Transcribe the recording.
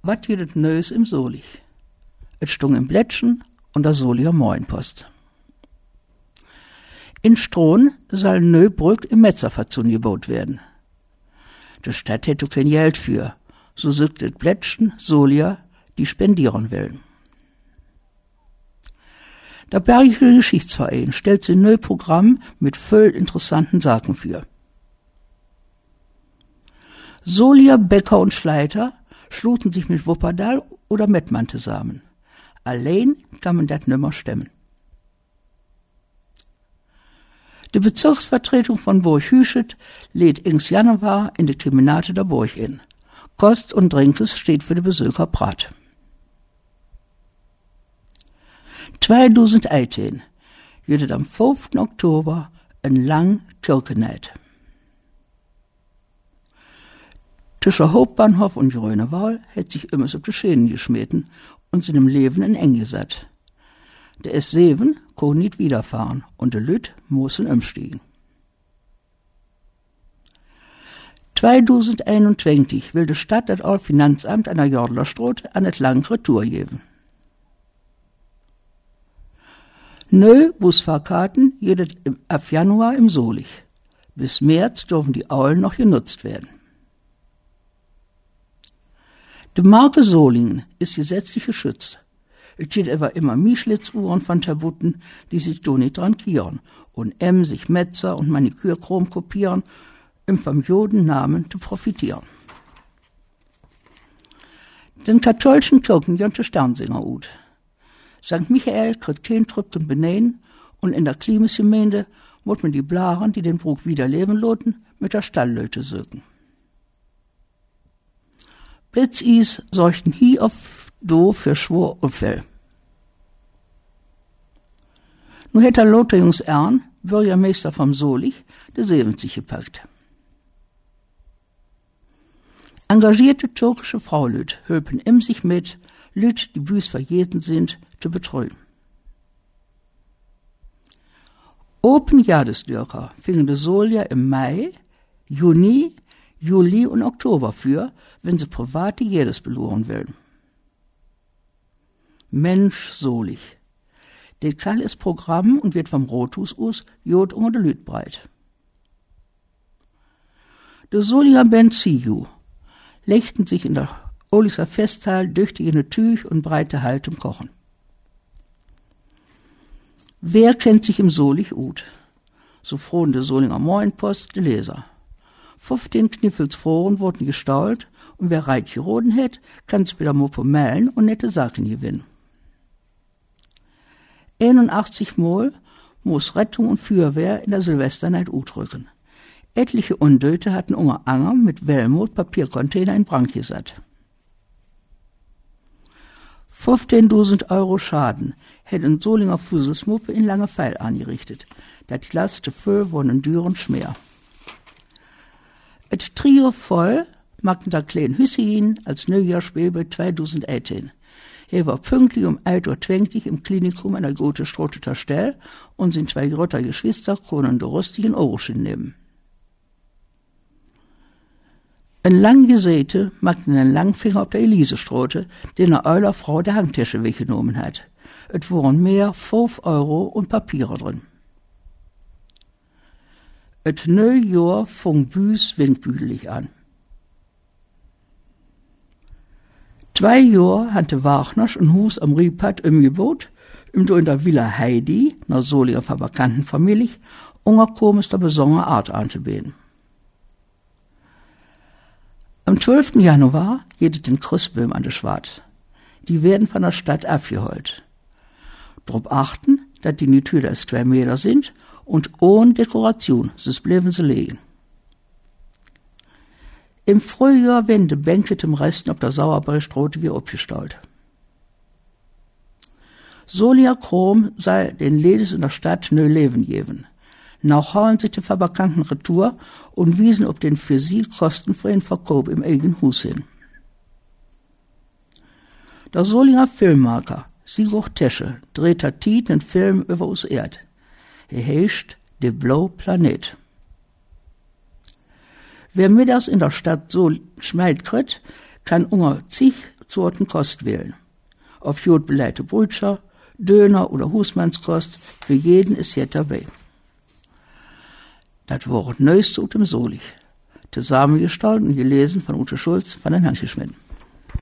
Wat jedet Neues im Solich? Et stung im Blättchen und der Solier Morgenpost. In Strohn soll neu Brück im Metzerverzun gebaut werden. Die Stadt hätte kein Geld für, so sagt das Blättchen Solier, die spendieren wollen. Der Bergische Geschichtsverein stellt ein neues Programm mit voll interessanten Sachen für. Solier, Bäcker und Schleiter schluten sich mit Wuppertal oder Mettmann zusammen. Allein kann man das nimmer stemmen. Die Bezirksvertretung von Burg-Hüschet lädt ins Januar in die Kemenate der Burg in. Kost und Trinkes steht für die Besöker Prat. 2018 wird am 5. Oktober ein lang Kircheneit. Zwischen Hauptbahnhof und Grönewohl hat sich immer auf die Schäden geschmeten und sind im Leben in eng gesetzt. Der S7 kann nicht wiederfahren und der Lüt müssen umsteigen. 2021 will die Stadt das Finanzamt an der Jordlerstraße an das Lang Retour geben. Neu Busfahrkarten jedet ab Januar im Solich. Bis März dürfen die Aulen noch genutzt werden. Die Marke Solingen ist gesetzlich geschützt. Es gibt aber immer Mischlitzuhren von Tabutten, die sich da nicht dran kieren und sich Metzer und Manikürkrom kopieren, um vom Jodennamen zu profitieren. Den katholischen Kirchen jönte Sternsinger ut. St. Michael kriegt kein Trübken benähen und in der Klimasgemeinde muss man die Blaren, die den Brug wieder leben loten, mit der Stalllöte sögen. Blitzis sorgten hier auf do für Schwurunfälle. Nun hätte der Lothar Jungs Ern, Bürgermeister vom Solich, der 70 gepackt. Engagierte türkische Fraulüt hülpen sich mit, Lüt, die büs verjeten sind, zu betreuen. Open Jahresdürker fingen die Solier im Mai, Juni, Juli und Oktober für, wenn sie private jedes belohnen wollen. Mensch Solich. Der Kall ist Programm und wird vom Rothus aus Jod unter de Lüt breit. Die Solier Band Siu lechten sich in der Olixer Festtal düchtige Tüch und breite Haltung kochen. Wer kennt sich im Solich ut? So frohen de Solinger Morgenpost de Leser. 15 Kniffelsfroren wurden gestault und wer reit geroden hätt, kann sich bei der Mopo melden und nette Sachen gewinnen. 81 Mal muss Rettung und Feuerwehr in der Silvesternacht utrücken. Etliche Undöte hatten unter Anger mit Wellmut Papiercontainer in Brand gesatt. 15.000 Euro Schaden hätte ein Solinger Fuselsmuppe in Langefeil angerichtet. Das Last dafür wurden in Düren schmer. Et Trio voll magten der kleinen Hüssein als Neujahrsspiel bei 2018. Er war pünktlich um 1:20 Uhr im Klinikum an der Goethe-Stroteter Stelle und sind 2 große Geschwister können den rustigen Ohrchen nehmen. Ein lang gesäte magten einen Langfinger auf der Elisestraße, den der Euler Frau der Handtasche weggenommen hat. Et waren mehr 5 Euro und Papiere drin. Et Neujahr fing büs windbüdelig an. 2 Jahre hatte Wagnersch ein Hus am Riepad umgebaut, in der Villa Heidi, einer Solinger Fabrikantenfamilie, ungerkommen ist der besondere Art anzubeten. Am 12. Januar jedet den Christböhm an der Schwart. Die werden von der Stadt abgeholt. Darauf achten, dass die nicht höher als 2 Meter sind und ohne Dekoration, sonst bleiben sie liegen. Im Frühjahr werden die Bänke dem Resten auf der Sauerbergstraße wieder abgestellt. Solier Chrom sei den Ledes in der Stadt neu Leben geben. Nach hauen sich die Fabrikanten retour und wiesen ob den für sie kostenfreien Verkauf im eigenen Hus hin. Der Solinger Filmmaker Sigurd Tesche dreht einen Film über uns Erd. Er heißt Der blaue Planet. Wer mittags in der Stadt so schmeilt kriegt, kann unter zig Sorten Kost wählen. Auf jod beleite Brötchen, Döner oder Husmannskost, für jeden ist jet dabei. Das Wort Neueste ut dem Solich. Zusammengestaltet und gelesen von Ute Schulz von den Hankeschmitten.